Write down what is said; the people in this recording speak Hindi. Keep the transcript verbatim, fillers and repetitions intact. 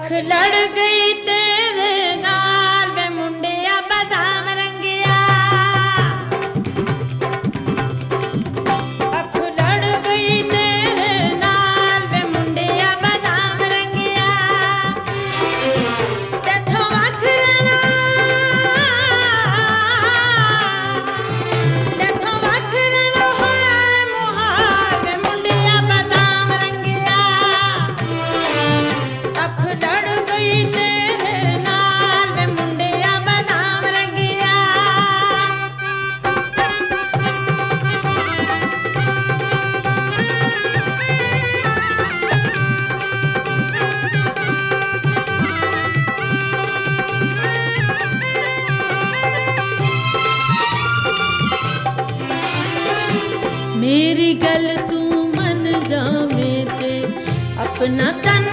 अख लड़ गई तेरे नाल वे मुंडिया बादाम रंगिया। अख लड़ गई तेरे नाल वे मुंडिया बादाम रंगिया। तेथों अख रहना तेथों अख रहना होया मुहाल वे मुंडिया बादाम रंगिया। अख लड़ गई तेरे नाल वे मुंडिया बादाम रंगिया। मेरी गल तू मन जावे ते अपना तन